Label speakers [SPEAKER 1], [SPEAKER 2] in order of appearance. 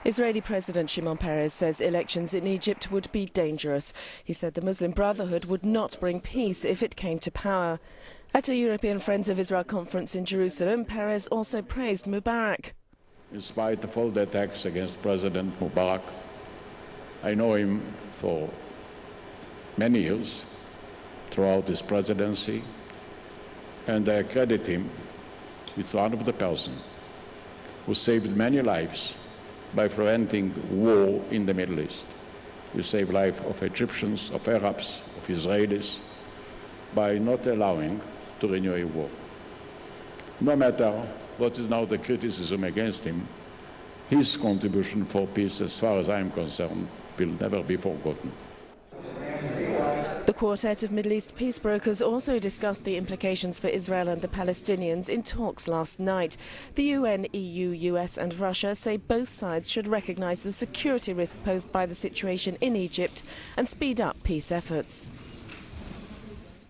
[SPEAKER 1] Israeli President Shimon Peres says elections in Egypt would be dangerous. He said the Muslim Brotherhood would not bring peace if it came to power. At a European Friends of Israel conference in Jerusalem, Peres also praised Mubarak.
[SPEAKER 2] In spite of all the attacks against President Mubarak, I know him for many years throughout his presidency, and I credit him with one of the persons who saved many lives by preventing war in the Middle East. We saved life of Egyptians, of Arabs, of Israelis, by not allowing to renew a war. No matter what is now the criticism against him, his contribution for peace, as far as I am concerned, will never be forgotten.
[SPEAKER 1] The quartet of Middle East peace brokers also discussed the implications for Israel and the Palestinians in talks last night. The UN, EU, US and Russia say both sides should recognise the security risk posed by the situation in Egypt and speed up peace efforts.